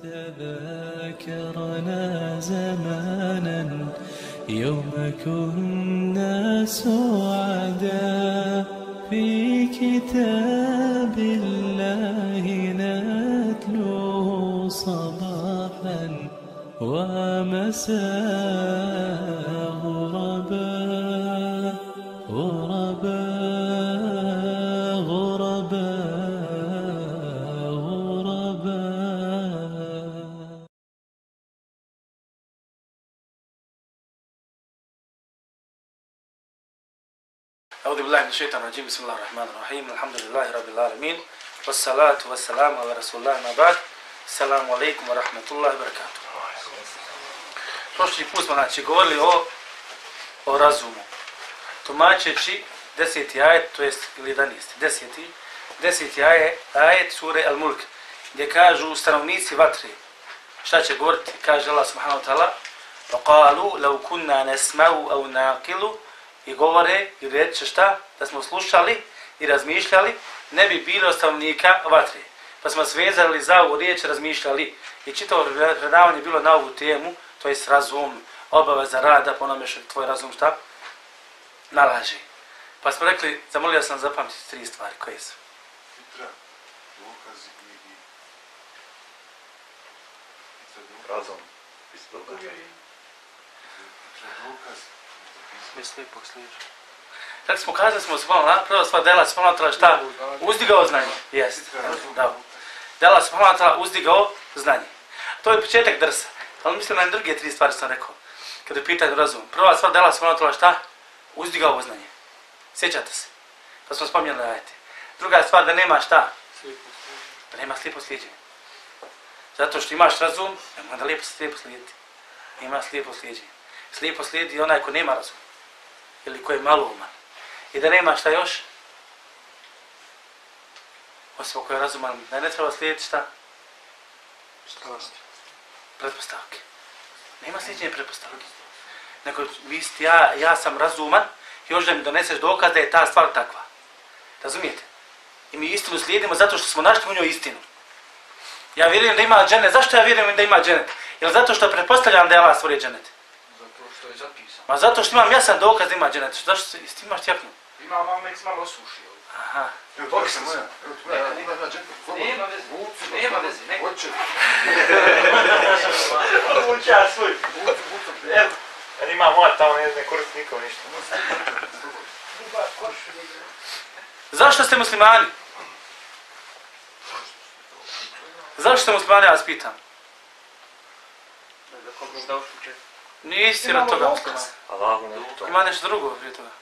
تذاكرنا زمانا يوم كنا سعدا في كتاب الله نتلوه صباحا ومساء غربا غربا غربا غربا. أعوذ بالله من الشيطان الرجيم. بسم الله الرحمن الرحيم. الحمد لله رب العالمين والصلاة والسلام على رسول الله ما بعد. Assalamu alaikum wa rahmatullahi wa barakatuh. Prošli put smo govorili o razumu. Tumačeći 10. ajet, to jest ili 11. 10. ajet sure Al-Mulk, gdje kažu stanovnici vatre. Šta će govoriti? Kaže Allah subhanahu wa ta'ala: وَقَالُوا لَوْ كُنَّا نَسْمَعُ أَوْ نَعْقِلُ. I govore i reče šta? Da smo slušali i razmišljali, ne bi bilo stanovnika vatre. Pa smo svezali za ovu riječ, razmišljali i čitavo predavanje je bilo na ovu temu, to jest razum, obaveza rada po onome što tvoj razum šta nalaže. Pa smo rekli, zamolio sam zapamtiti 3 stvari, koje su? Fitra, dokazi i razum. Tako smo kazali, prva stvar dela subhanahu šta? Uzdigao znanje. Jest. Da. Dela subhanahu uzdigao znanje. To je početak drsa. Ali mislim na druge 3 stvari sam rekao. Kada je pitanje razum. Prva stvar dela subhanahu šta? Uzdigao znanje. Sjećate se? Pa smo spominjali ajete. Druga stvar da nema šta? Da nema slijepo slijeđenje. Zato što imaš razum, nema da slijepo slijediti. Ima slijepo slijeđenje. Slijepo slijedi onaj ko nema razum. Ili ko je malouman. I da nema šta još? Osim ko je razuman, da ne treba slijediti šta? Pretpostavke. Nema slijedjenje pretpostavke. Nego ja sam razuman, još da mi doneseš dokaz da je ta stvar takva. Razumijete? I mi istinu slijedimo zato što smo našli u njoj istinu. Ja vjerujem da ima dženet. Zašto ja vjerujem da ima dženet? Jel zato što pretpostavljam da je Allah stvorio dženet? Što je zapisano. Ma zato što imam jasan dokaz da ima dženet. Zašto ti imaš tjaknu? Ima malo nek se malo osuši. Aha. Evo, to sam moja. Nema veze. Nema veze. Hoće. Uča svoj. Evo, ima moja tamo ne koristi nikom ništa. Zašto ste muslimani? Zašto ste muslimani, ja vas pitam? Nisi od toga musliman. Ima nešto drugo prije toga.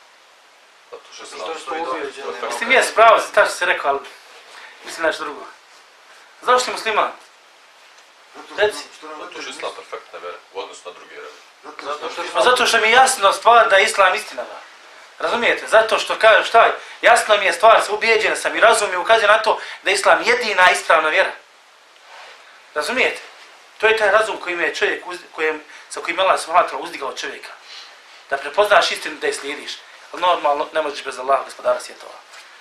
Mislim, jes pravo, ta što si rekao, ali mislim nešto drugo. Zašto si musliman? Reci. Zato što je islam perfektna vera, u odnosu na druge vere. Zato što mi je jasno stvar da je islam istina. Razumijete? Zato što kažem šta je, jasno mi je stvar, ubijeđen sam i razum mi ukazuje na to da je islam jedina ispravna vjera. Razumijete? To je taj razum kojim je čovjek, sa kojim je Allah subhanahu uzdigao čovjeka. Da prepoznaš istinu da je slijediš. Ali normalno ne možeš bez Allaha, gospodara svjetova.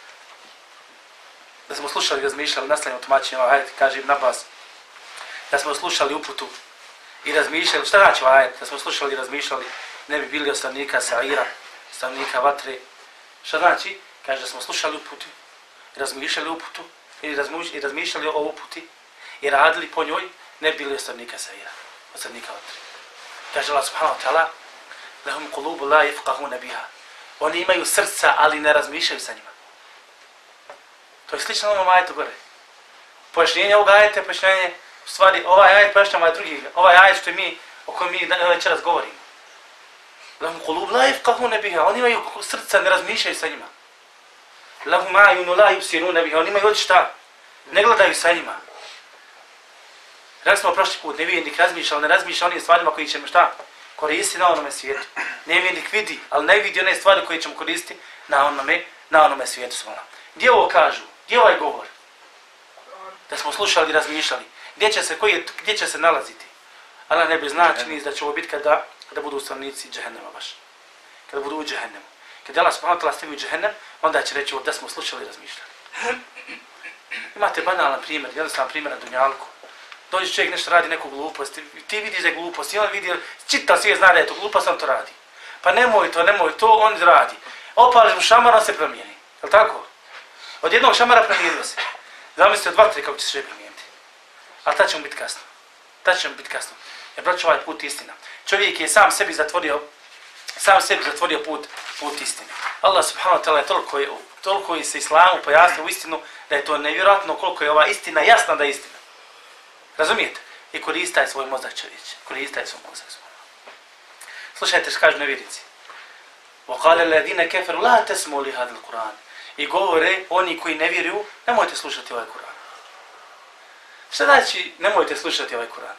Da smo slušali i razmišljali, nastavljamo tumačenje ovaj ajet, kaže Ibn Abbas, da smo slušali uputu i razmišljali, šta znači ovaj ajet? Da smo slušali i razmišljali, ne bi bili od stanovnika Sa'ira, stanovnika vatre. Šta znači? Kaže da smo slušali uputu, razmišljali uputu, i razmišljali o uputi i radili po njoj, ne bili od stanovnika Sa'ira, od stanovnika vatre. Kaže Allah subhanahu wa ta'ala: "Lahum qulubu la yafqahuna biha." Oni imaju srca, ali ne razmišljaju sa njima. To je slično onom ajetu gore. Pojašnjenje ovog ajeta, pojašnjenje, u stvari, ovaj ajet pojašnjava ovaj drugi. Ovaj ajet što mi, o kojem mi večeras govorimo. Lahum qulubu la yafqahuna biha. Oni imaju srca, ne razmišljaju sa njima. Lahum a'yunu la yubsiruna biha. Oni imaju oči šta? Ne gledaju sa njima. Rekli smo prošli put, nevjernik razmišlja, ali ne razmišlja onim stvarima koji ćemo šta? Koristiti na onome svijetu. Nevjernik vidi, ali ne vidi one stvari koje ćemo koristiti na onome svijetu. Gdje ovo kažu? Gdje ovaj govor? Da smo slušali i razmišljali. Gdje će se nalaziti? Allah ne bi znači da će ovo biti kada budu stanovnici džehennema baš. Kada budu u džehennemu. Kada Allah subhanahu wa ta'ala stavi u džehennem, onda će reći da smo slušali i razmišljali. Imate banalan primjer, jednostavan primjer na dunjalku. Dođe čovjek nešto radi neku glupost, ti vidiš da je glupost i on vidi, čita svijet zna da je to glupost, on to radi. Pa nemoj to, on radi. Opališ mu šamar, on se promijeni. Jel' tako? Od jednog šamara promijenio se. Zamislite od vatre kako će se sve promijeniti. Ali tad ćemo biti kasno. Jer braćo, ovaj put istina. Čovjek je sam sebi zatvorio put istine. Allah subhanahu wa ta'ala je toliko je se islamu pojasnio u istinu da je to nevjerojatno koliko je ova istina jasna da je istina. Razumijete? I koristaj svoj mozak čovječe. Koristaj svoj mozak. Slušajte što kažu nevjernici. وَقَالَ الَّذِينَ كَفَرُوا لَا تَسْمَعُوا لِهَذَا الْقُرْآنِ. I govore oni koji ne vjeruju, nemojte slušati ovaj Kur'an. Šta znači nemojte slušati ovaj Kur'an?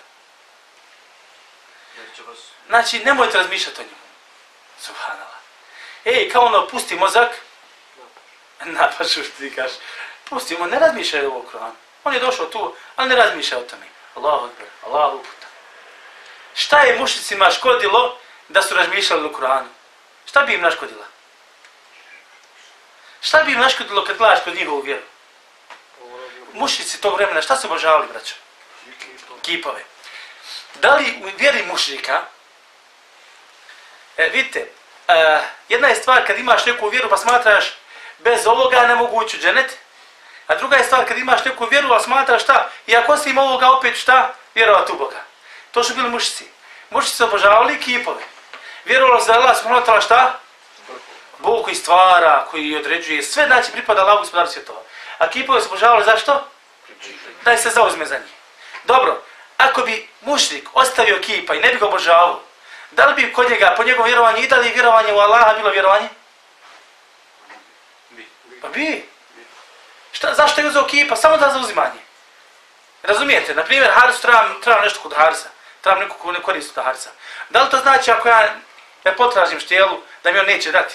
Znači nemojte razmišljati o njemu. Subhanallah. Kao ono, pusti mozak. Napašu što ti kažeš. Pustimo, ne razmišljaj o Kur'anu. On je došao tu, ali ne razmišljaj o tome. Allahu akbar, Allahu puta. Šta je mušnicima škodilo da su razmišljali o Kur'anu? Šta bi im naškodila? Šta bi im naškodilo kad gledaš kod njihovu vjeru? Mušnici tog vremena, šta su obožavali, braćo? Kipove. Da li u vjeri mušnika, vidite, jedna je stvar kad imaš neku vjeru pa smatraš bez ovoga ne mogu ući u dženet, a druga je stvar kad imaš neku vjeru a smatraš šta, i ako si im ovoga opet šta, vjerovat u Boga. To su bili mušnici. Mušnici su obožavali kipove. Vjerovali za Allah subhanahu wa ta'ala šta? Bog koji stvara, koji određuje, sve znači pripada Allahu gospodaru svjetova. A kipove su obožavali zašto? Da se zauzme za njih. Dobro, ako bi mušrik ostavio kipa i ne bi ga obožavao, da li bi kod njega, po njegovom vjerovanju, i da li vjerovanje u Allaha bilo vjerovanje? Pa bi. Zašto je uzeo kipa? Samo da zauzimanje. Razumijete? Naprimjer, Harisu treba nešto kod Harisa. Treba neko ko ne koristi kod Harisa. Da li to znači ako ja potražim štijelu da mi on neće dati?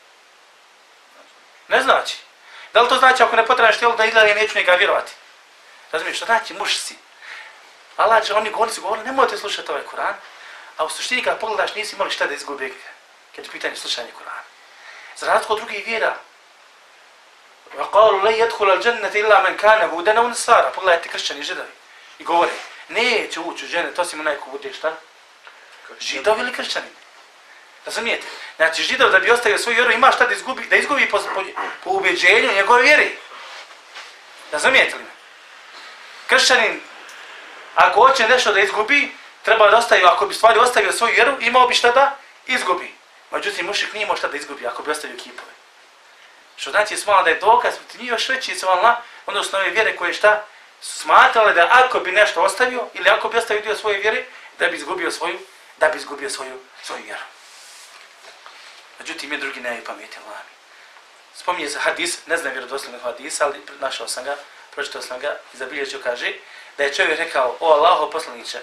Ne znači. Da li to znači ako ne potražim štijelu da izgleda neću njega vjerovati? Razumiješ? Što znači mušci? Allah, oni su govorili, nemojte slušati ovaj Kur'an, a u suštini kada pogledaš nisi imali šta da izgubi kad je pitanje slušanja Kur'ana. Za razliku od drugih vjera. وَقَالُوا لَنْ يَدْخُلَ الْجَنَّةَ إِلَّا مَنْ كَانَ هُودًا أَوْ نَصَارًا. Pogledajte kršćani i židovi. I govore, neće ući u džennet osim onaj ko bude šta? Židov ili kršćanin. Razumijete? Znači židov da bi ostavio svoju vjeru ima šta da izgubi po ubeđenju njegove vjeri. Razumijete li me? Kršćanin, ako hoće nešto da izgubi, treba da ostavi, ako bi stvari ostavio svoju vjeru, imao bi šta da izgubi. Međutim, mušrik nije imao šta da izgubi ako bi ostavio kipove. Što znači smalno da je dokaz, nije još veći smalno, odnosno ove vjere koje šta su smatrale da ako bi nešto ostavio, ili ako bi ostavio dio svoje vjere, da bi izgubio svoju vjeru. Međutim, je drugi ne pameti Allah. Spominje se hadis, ne znam vjerodostojnog hadisa, ali našao sam ga, pročitao sam ga i zabilježio, kaže da je čovjek rekao, o Allaho poslaniče,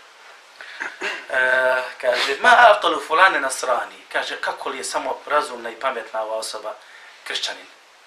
kaže, ma aqalu fulane nasrani, kaže, kako li je samo razumna i pametna ova osoba, kršćanin.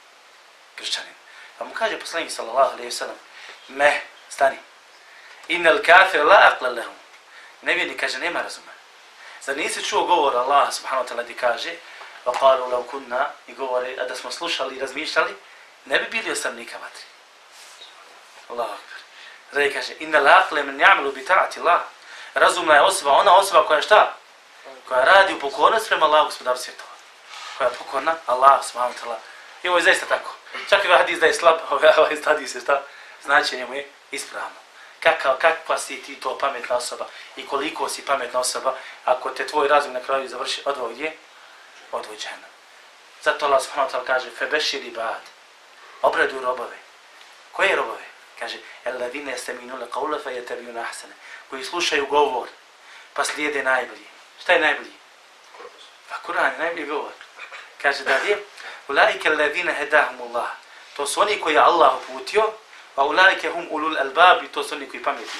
Pa mu kaže poslanik sallallahu alejhi ve sellem, stani, innal kafir la aqla lahu. Nevjernik kaže, nema razuma. Zar nisi čuo govor Allah subhanahu wa ta'ala gdje kaže, wa qalu law kunna, i govore, a da smo slušali i razmišljali, ne bi bili ostavnika vatri. Allahu akbar. Zar kaže, innal aqla man ya'malu bi ta'ati Allah. Razumna je osoba, ona osoba koja šta? Koja radi u pokornost prema Allahu gospodaru svjetova. Koja je pokorna Allah subhanahu wa ta'ala. I ovo je zaista tako. Čak i ovaj hadis da je slab, ovaj hadis je šta? Značenje mu je ispravno. Kakva si ti to pametna osoba i koliko si pametna osoba ako te tvoj razum na kraju završi odvoj gdje? Odvoj džehennam. Zato Allah subhanahu wa ta'ala kaže febešir ibad. Obraduj robove. Koje robove? Kaže alladhina yastami'una qawla fayattabi'una ahsana. Koji slušaju govor pa slijede najbolji. Šta je najbolji? Pa Kur'an je najbolji govor. Kaže dalje ulaika alladhina hadahumullah. To su oni koji Allah uputio. A ulaike hum ulul albab, to su oni koji pameti.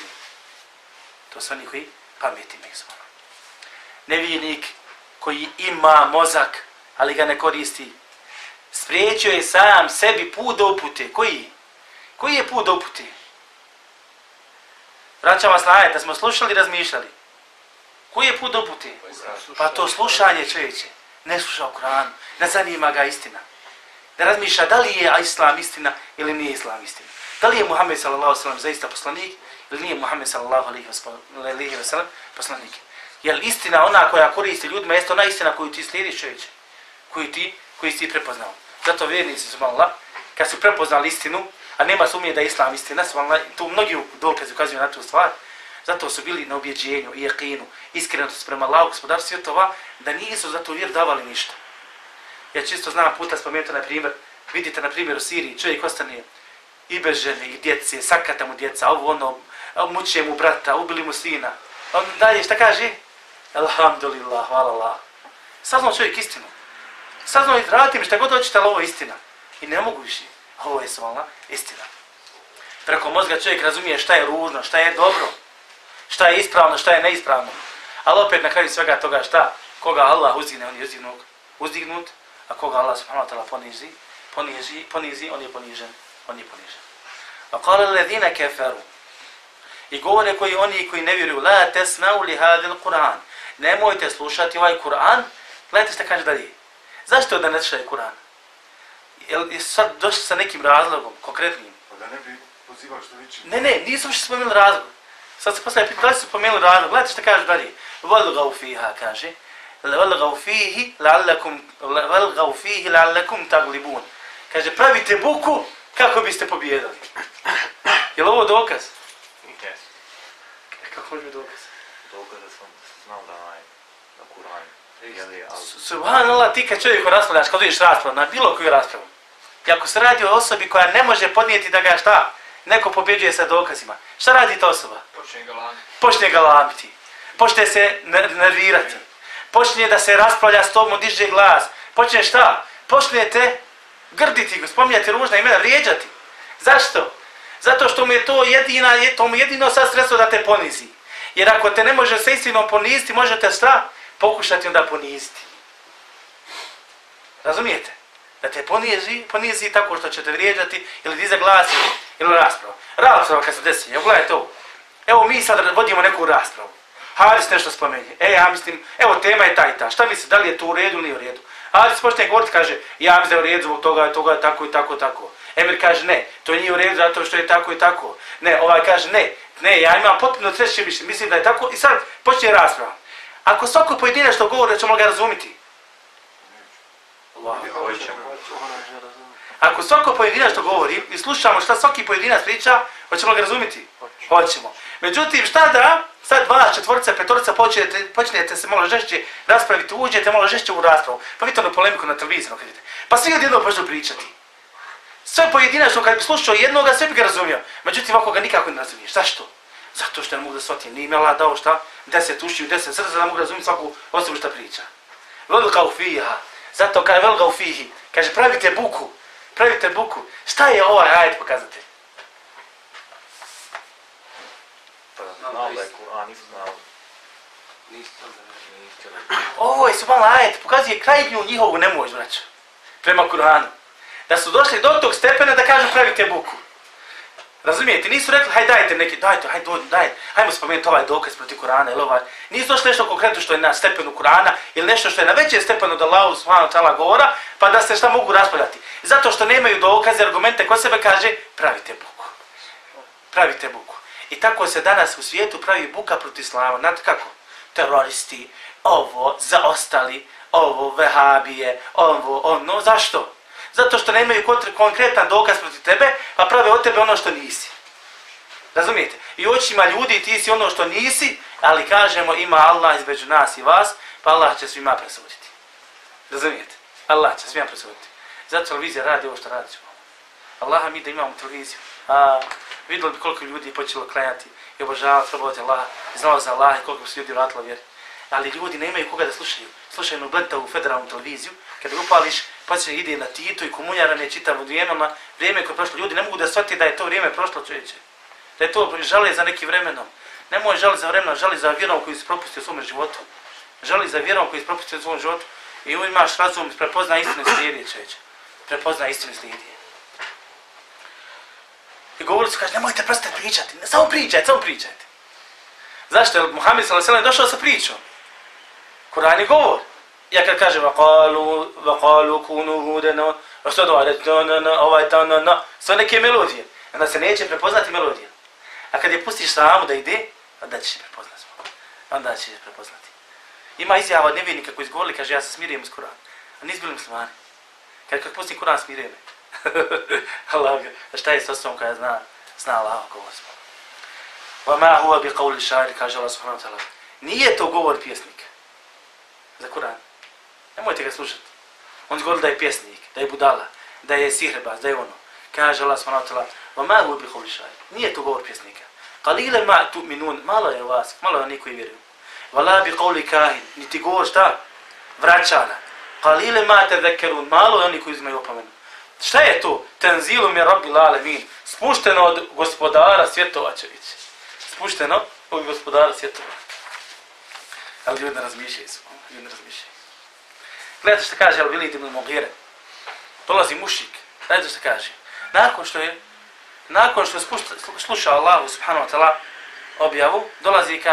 Nevjernik koji ima mozak, ali ga ne koristi, spriječio je sam sebi put do upute. Koji je put do upute? Vraćam vas na ajet, da smo slušali i razmišljali. Koji je put do upute? Pa to slušanje čovječe. Ne sluša u Kur'anu, ne zanima ga istina. Ne razmišlja da li je islam istina ili nije islam istina. Da li je Muhammed sallallahu alejhi ve sellem zaista poslanik ili nije Muhammed sallallahu alejhi ve sellem poslanik? Jel istina ona koja koristi ljudima jeste ona istina koju ti slijediš, čovječe? Koju si ti prepoznao. Zato vjernici subhanallah, kad su prepoznali istinu, a nema sumnje da je islam istina, subhanallah, tu mnogi dokazi ukazuju na tu stvar, zato su bili na ubjeđenju i jakinu, iskrenosti prema Allahu, gospodaru svjetova, da nisu za tu vjeru davali ništa. Ja čisto znam puta spomenuti, na primjer, vidite na primjer u Siriji, čovjek ostane i bez žene, i djece, sakata mu djeca, ovo ono, muče mu brata, ubili mu sina. On dalje šta kaže? Alhamdulillah, hvala Allah. Saznao čovjek istinu. Saznao i radite mi šta god hoćete, ali ovo je istina. I ne mogu više. Ovo je svalna istina. Preko mozga čovjek razumije šta je ružno, šta je dobro, šta je ispravno, šta je neispravno. Ali opet na kraju svega toga šta? Koga Allah uzdigne, on je uzdignut, a koga Allah subhanahu wa ta'ala ponizi, on je ponižen. A qala alladhina kafaru. I govore oni koji ne vjeruju, la tasma'u li hadhil Kur'an. Nemojte slušati ovaj Kur'an. Gledajte šta kaže dalje. Zašto da ne slušaju Kur'an? Jel sad došli sa nekim razlogom, konkretnim? Pa da ne bi pozivali što vići. Ne, nisu više spomenuli razlog. Sad se postavlja pitanje, da li su spomenuli razlog? Gledajte šta kaže dalje. Walgav fiha, kaže. Walgav fihi la'allakum taglibun. Kaže, pravite buku kako biste pobjedali. Je li ovo dokaz? Yes. Kako može biti dokaz? Dokaz da sam znao da Kur'an je, ali... Subhanallah, ti kad čovjeku raspravljaš, kad vidiš raspravu, na bilo koju raspravu, i ako se radi o osobi koja ne može podnijeti da ga šta, neko pobjeđuje sa dokazima, šta radi ta osoba? Počne galamiti. Počne se nervirati. Počne da se raspravlja s tobom, diže glas. Počne šta? Počnete grditi, spominjati ružna imena, vrijeđati. Zašto? Zato što mu je to jedino sad sredstvo da te ponizi. Jer ako te ne može sa istinom poniziti, možete šta? Pokušati onda poniziti. Razumijete? Da te ponizi tako što će te vrijeđati ili diza glas ili rasprava. Rasprava kad se desi, evo gledajte ovo. Evo mi sad vodimo neku raspravu. Haris nešto spomenje. Ja mislim, evo tema je ta i ta. Šta misli, da li je to u redu ili nije u redu? Haris počne govoriti, kaže, ja mislim da je u redu zbog toga, tako i tako. Emir kaže, ne, to nije u redu zato što je tako i tako. Ne, ovaj kaže, ne, ja imam potpuno treće mišljenje, mislim da je tako i sad počne rasprava. Ako svako pojedinačno govori, da ćemo ga razumiti. Ako svako pojedinačno govori i slušamo šta svaki pojedinac priča, hoćemo ga razumiti? Hoćemo. Međutim, šta da, sad 2, 4, 5 počnete se malo žešće raspraviti, uđete malo žešće u raspravu, pa vidite ono polemiku na televiziji, pa svi odjednom počnu pričati. Sve pojedinačno, kad bi slušao jednoga, sve bi ga razumio. Međutim, ovako ga nikako ne razumiješ. Zašto? Zato što ne mogu da shvatim. Nije mi Allah dao šta? 10 ušiju, 10 srca da mogu razumjeti svaku osobu šta priča. Velgav fiha. Zato kaže velgav fihi. Kaže, pravite buku. Šta je ovaj ajet pokazatelj? Znao da je Kur'an, nisam znao. Ovo je subhanallah ajet, pokazuje krajnju njihovu nemoć, braćo. Prema Kur'anu. Da su došli do tog stepena da kažu pravite buku. Razumijete? Nisu rekli, hajmo spomenuti ovaj dokaz protiv Kur'ana ili ovaj. Nisu došli nešto konkretno što je na stepenu Kur'ana ili nešto što je na većem stepenu od Allahu subhanahu wa ta'ala govora, pa da se šta mogu raspravljati. Zato što nemaju dokaze, argumente ko sebe kaže, pravite buku. I tako se danas u svijetu pravi buka protiv islama. Znate kako? Teroristi, ovo, zaostali, ovo, vehabije, ovo, ono. Zašto? Zato što nemaju konkretan dokaz protiv tebe, pa prave od tebe ono što nisi. Razumijete? I očima ljudi ti si ono što nisi, ali kažemo ima Allah između nas i vas, pa Allah će svima presuditi. Razumijete? Allah će svima presuditi. Zato televizija radi ovo što radi. Allaha mi da imamo televiziju. Vidjeli bi koliko ljudi počelo klanjati i obožavati, probovati Allaha, znalo za Allaha i koliko su ljudi vratilo vjeri. Ali ljudi ne imaju koga da slušaju. Slušaju na Blentavu federalnu televiziju, kada upališ, pa se ide na Titu i komunjarane čitavo vrijeme koje je prošlo. Ljudi ne mogu da shvati da je to vrijeme prošlo, čovječe. Da je to žale za nekim vremenom. Nemoj žali za vremenom, žali za vjerom koju si propustio u svom životu. Žali za vjerom koju si propustio u svom životu. I imaš razum, prepozna istinu slijedi, čovječe. Prepozna istinu slijedi. I govorili su, kaže, nemojte prestati pričati, samo pričajte. Zašto? Jer Muhammed s.a.v. je došao sa pričom. Kur'an je govor. Ja kad kažem, vaqalu kunu hudena, što da reći, sve neke melodije. Onda se neće prepoznati melodija. A kad je pustiš samu da ide, onda ćeš je prepoznati. Onda ćeš je prepoznati. Ima izjava od nevjernika koji izgovorili, kaže ja se smirujem uz Kur'an. A nisu bili muslimani. Kad pustim Kur'an, smiruje me. Allah, šta je s osobom kada zna Allah govor smo. وَمَا هُوَ بِقَوْلِ شَاعِرِ, kaže Allah subhanahu wa ta'ala. Nije to govor pjesnika. Za Kur'an. Nemojte ga slušati. On izgovori da je pjesnik, da je budala, da je sihrbaz, da je ono. Kaže Allah subhanahu wa ta'ala. وَمَا هُوَ بِقَوْلِ شَاعِرِ. Nije to govor pjesnika. قَلِيلًا مَا تُؤْمِنُونَ. Malo je vas, malo je oni koji vjeruju. وَلَا بِقَوْلِ كَاهِنِ. Niti govor šta? Vraćana. قَلِيلًا مَا تَذَكَّرُونَ. Malo je oni koji uzimaju opomenu. Šta je to? Tanzilu min rabbil alamin. Spušteno od gospodara svjetova će ići. Spušteno od gospodara svjetova. Ali ljudi ne razmišljaju su. Ljudi ne razmišljaju. Gledajte što kaže Al-Walid ibn Mughira. Dolazi mušik. Gledajte što kaže. Nakon što sluša Allahu subhanahu wa ta'ala objavu, dolazi i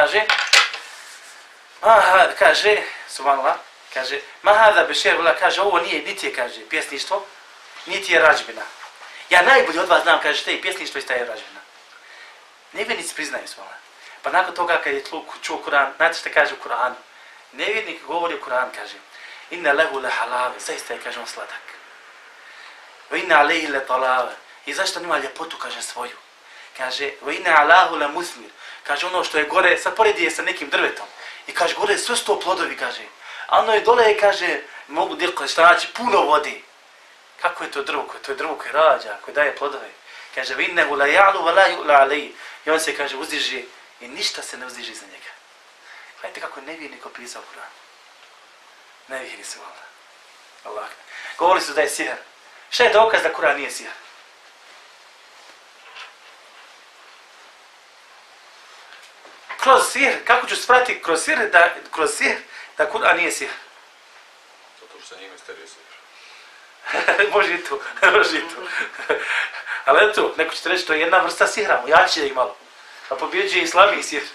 kaže, subhanallah, kaže, ma hada bešer vela, kaže, ovo nije, niti je, kaže, pjesništvo, niti je rađbina. Ja najbolje od vas znam, kaže, šta je pjesništvo i šta je rađbina. Nevjernici priznaju svoje. Pa nakon toga kad je čuo Kur'an, znate šta kaže u Kur'anu? Nevjernik govori u Kur'an, kaže, inna lehu le halave, zaista je, kaže, on sladak. Wa inna alejhi le talave, i zašto nima ljepotu, kaže, svoju. Kaže, wa inna alahu le musmir, kaže, ono što je gore, sad poredi je sa nekim drvetom. I kaže, gore sve sto plodovi, kaže. A ono je dole, kaže, mogu dirko, šta znači, puno vode. Kako je to drvo? To je drvo koje rađa, koje daje plodove. Kaže, vinnehu la ja'lu wa la yu'la alejhi. I on se, kaže, uzdiže i ništa se ne uzdiže za njega. Gledajte kako je nevjernik opisao Kur'an. Nevjerni su, Allah. Govorili su da je sihr. Šta je dokaz da Kur'an nije sihr? Kroz sihr, kako ću shvatiti kroz sihr da Kur'an nije sihr? Zato što se njima misterije sihr. Može i to, može i to. Ali eto, neko ćete reći, to je jedna vrsta sihra, ojači ih malo. A pobjeđuje i slabiji sihr.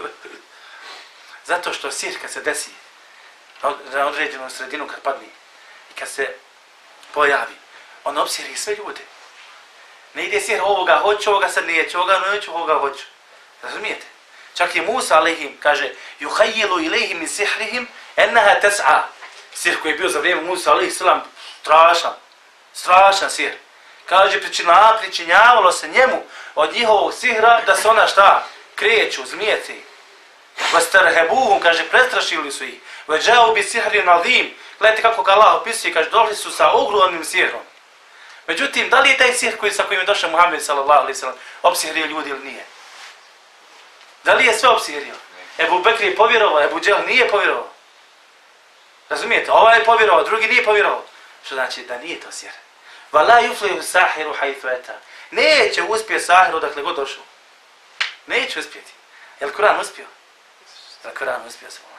Zato što sihr kad se desi na određenu sredinu kad padne i kad se pojavi, on opsiri sve ljude. Ne ide sihr ovoga hoću, ovoga sad neću, ovoga neću, ovoga hoću. Razumijete? Čak i Musa alejhim kaže yuhayyilu ilayhim min sihrihim annaha tas'a. Sihr koji je bio za vrijeme Musa alejhi selam strašan sihr. Kaže pričinjavalo se njemu od njihovog sihra da se ona šta? Kreću, zmijeti. Vastarhabuhum, kaže prestrašili su ih. Vaja'u bi sihrin azim. Gledajte kako ga Allah opisuje, kaže došli su sa ogromnim sihrom. Međutim, da li je taj sihr sa kojim je došao Muhammed sallallahu alejhi ve sellem opsihrio ljudi ili nije? Da li je sve opsihrio? Ebu Bekr je povjerovao, Ebu Džehl nije povjerovao. Razumijete? Ovaj je povjerovao, drugi nije povjerovao. Što znači da nije to sihr. Vala yuflihu sahiru haythu ata. Neće uspjeti sahir odakle god došao. Neće uspjeti. Jel Kur'an uspio? Jel Kur'an uspio se?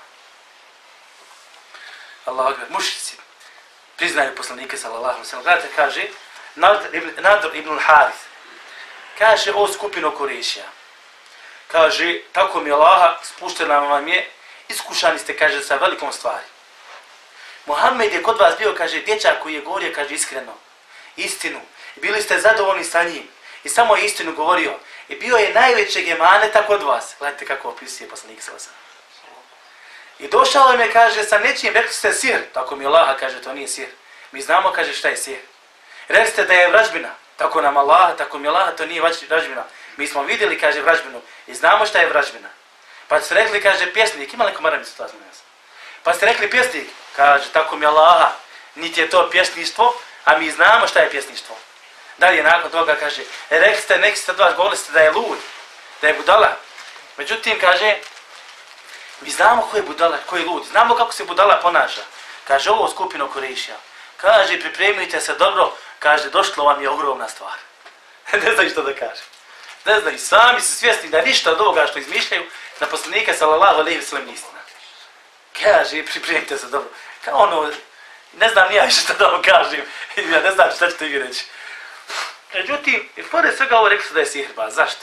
Allahu akbar. Mušrici priznaju poslanike sallallahu alejhi ve sellem. Gledajte, kaže Nadr ibn al-Harith. Kaže o skupino Kurešija. Kaže, tako mi Allaha, spuštena vam je, iskušani ste, kaže, sa velikom stvari. Muhammed je kod vas bio, kaže, dječak koji je govorio, kaže, iskreno, istinu. I bili ste zadovoljni sa njim. I samo je istinu govorio. I bio je najvećeg emaneta kod vas. Gledajte kako opisuje poslanik sallallahu alejhi ve sellem. I došao im je, kaže, sa nečim, rekli ste sihr. Tako mi Allaha, kaže, to nije sihr. Mi znamo, kaže, šta je sihr. Rekli ste da je vražbina. Tako nam Allaha, tako mi Allaha, to nije vražbina. Mi smo vidjeli, kaže, vražbinu i znamo šta je vražbina. Pa ste rekli, kaže, pjesnik, ima li komaranicu to znam? Pa ste rekli pjesnik, kaže, tako mi Allaha, niti je to pjesništvo, a mi znamo šta je pjesništvo. Dalje nakon toga, kaže, rekli ste, neki ste od vas govorili ste da je lud, da je budala. Međutim, kaže, mi znamo ko je budala, ko je lud, znamo kako se budala ponaša. Kaže, ovo skupino Kurešija. Kaže, pripremite se dobro, kaže, došlo vam je ogromna stvar. Ne znaju što da kaže. Ne znaju, sami su svjesni da ništa od ovoga što izmišljaju na poslanika sallallahu alejhi ve sellem nije istina. Kaže, pripremite se dobro. Kao ono, ne znam nija što da vam kažem, ja ne znam šta ćete vi reći. Međutim, pored svega ovo rekli su da je sihrba. Zašto?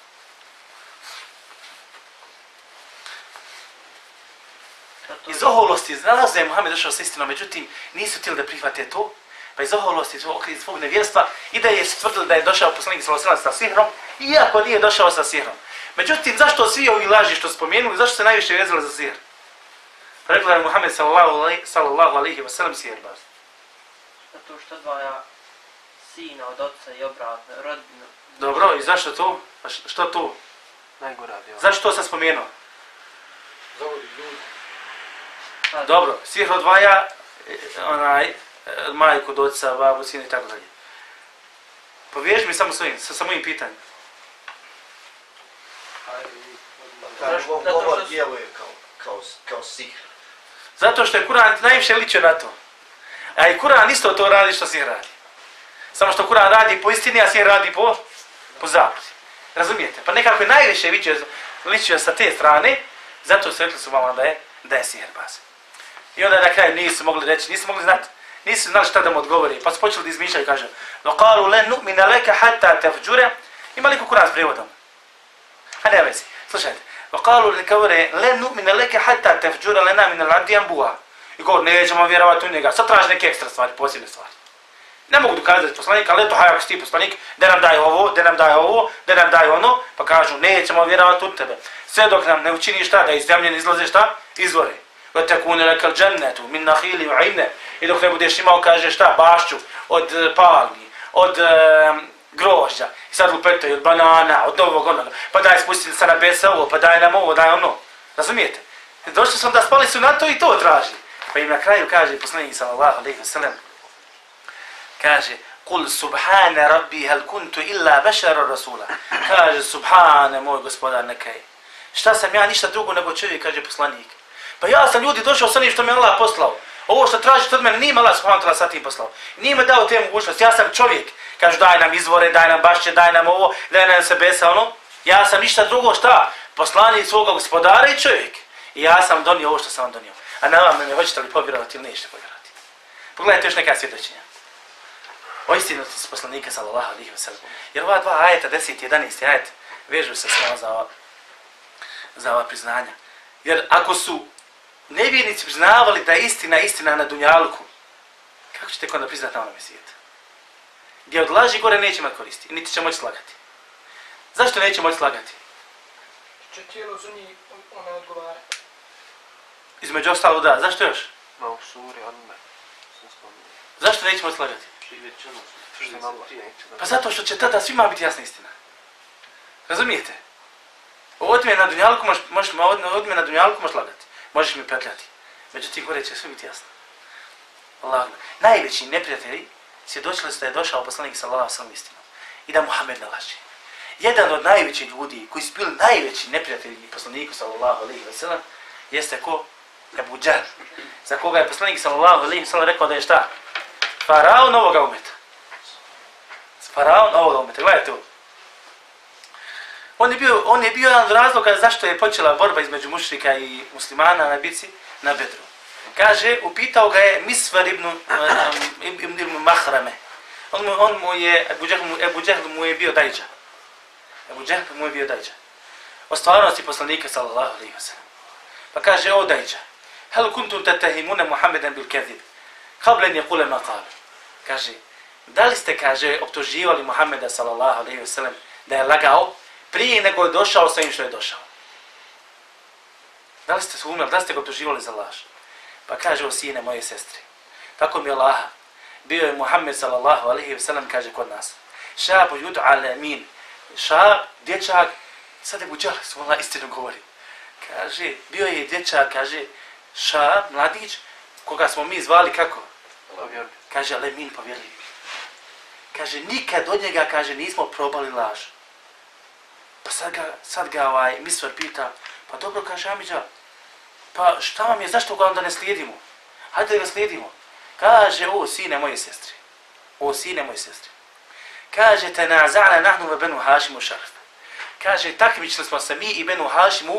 Iz oholosti znalaze Muhammed došao sa istinom, međutim nisu htjeli da prihvate to, pa iz oholosti, iz svog nevjerstva i da je tvrdili da je došao poslanik sallallahu alejhi ve sellem sa sihrom iako nije došao sa sihrom. Međutim, zašto svi ovi laži što spomenuli, zašto se najviše vezali za sihr? Rekla je Muhammed sallallahu alaihi wa sallam sihirbaz. Zato što odvaja sina od oca i obratno, rodbinu. Dobro, i zašto to? Pa što to? Najgora djela. Zašto to sam spomenuo? Zavodi ljudi. Dobro, sihr odvaja majku od oca, babu, sina i tako dalje. Povježi mi samo sa mojim pitanjem. Govor djeluje kao sihr. Zato što je Kur'an najviše ličio na to. A i Kur'an isto to radi što sihr radi. Samo što Kur'an radi po istini, a sihr radi po zabludi. Razumijete? Pa nekako je najviše ličio sa te strane, zato su rekli su vama da je sihirbaz. I onda na kraju nisu mogli reći, nisu znali šta da mu odgovori, pa su počeli da izmišljaju i kaže وَقَالُوا لَنْ نُؤْمِنَ لَكَ حَتَّى تَفْجُرَ. Ima li ko Kur'an s prijevodom? A ne vezi, slušajte. وَقَالُوا لَنْ نُؤْمِنَ لَكَ حَتَّى تَفْجُرَ لَنَا مِنَ الْعَبْدِ يَنْبُوهَا. I govor, nećemo vjerovati u njega, sad traži neke ekstra stvari, posebne stvari. Ne mogu dokazati poslanika, ali eto, hajak si ti poslanik, da nam daj ovo, da nam daj ono, pa kažu, nećemo vjerovati u tebe. Sve dok nam ne učini šta, da iz zemlje izlaze šta? Izvore. وَتَكُونَ لَكَ الْجَنَّةُ مِنْ نَخِيلِ وَعِنَّ. I dok ne budeš imao, kaže šta, bašću od palmi, od grožđa, i sad lupetaju od banana, od novog onoga, pa daj spustiti sa nebesa ovo, pa daj nam ovo, daj ono. Razumijete? Došli su onda, spali su na to i to traži. Pa im na kraju kaže poslanik sallallahu alejhi ve sellem, kaže kul subhana rabbi hal kuntu illa bashara rasula. Kaže subhana moj gospodar neka je. Šta sam ja ništa drugo nego čovjek, kaže poslanik. Pa ja sam ljudi došao sa onim što mi Allah poslao. Ovo što tražite od mene nije Allah subhanahu wa ta'ala sa tim poslao. Nije me dao te mogućnosti. Ja sam čovjek. Kaže daj nam izvore, daj nam bašće, daj nam ovo, daj nam sebesa ono. Ja sam ništa drugo šta? Poslanik svoga gospodara i čovjek. I ja sam donio ovo što sam vam donio. A na vam me hoćete li povjerovati ili nećete povjerovati. Pogledajte još neka svjedočenja. O istinosti poslanika sallallahu alejhi ve sellem. Jer ova dva ajeta, 10 i 11 ajet, vežu se samo za ova priznanja. Jer ako su nevjernici priznavali da je istina na dunjaluku, kako ćete onda priznati na onome svijetu? Gdje od laži gore neće imati koristi, niti će moći slagati. Zašto neće moći slagati? Će tijelo za njih ona odgovara. Između ostalo da, zašto još? Ma u suri, onme. Zašto neće moći slagati? Pa zato što će tada svima biti jasna istina. Razumijete? Od me na dunjalku možeš lagati. Možeš mi petljati. Međutim, gore će sve biti jasno. Allah. Najveći neprijatelji svjedočili su da je došao poslanik sallallahu alejhi ve sellem istinom i da Muhammed ne laže. Jedan od najvećih ljudi koji su bili najveći neprijatelji poslaniku sallallahu alejhi ve sellem jeste ko? Ebu Džehl. Za koga je poslanik sallallahu alejhi ve sellem rekao da je šta? Faraon ovoga umeta. Faraon ovoga umeta. Gledajte ovo. On je bio jedan od razloga zašto je počela borba između mušrika i muslimana na bici na Bedru. Kaže, upitao ga je Misvar ibn Mahrame. Ebu Džehl mu je bio dajđa. O stvarnosti poslanika sallallahu alejhi ve sellem. Pa kaže, o dajđa, hel kuntum tatahimuna Muhammeden bil kadhib qabla an yaqula ma qala. Kaže, da li ste, kaže, optuživali Muhammeda sallallahu alejhi ve sellem da je lagao prije nego je došao sa onim što je došao? Da li ste se umjeli, da li ste ga optuživali za laž? Pa kaže, o sine moje sestre, tako mi Allaha, bio je Muhammed sallallahu alejhi ve sellem, kaže kod nas, šabu yud'a al-amin, šab, dječak, sad Ebu Džehl, svala istinu govori. Kaže, bio je dječak, kaže, šab, mladić, koga smo mi zvali kako? Kaže, al-amin, povjerljiv. Kaže, nikad od njega, kaže, nismo probali laž. Pa sad ga Misvar pita, pa dobro, kaže Amidža, pa šta vam je, zašto ga onda ne slijedimo? Hajde da ga slijedimo. Kaže, o sine moje sestre, kaže, tenaza'na nahnu ve benu Hašimu šarf. Kaže, takmičili smo se mi i benu Hašimu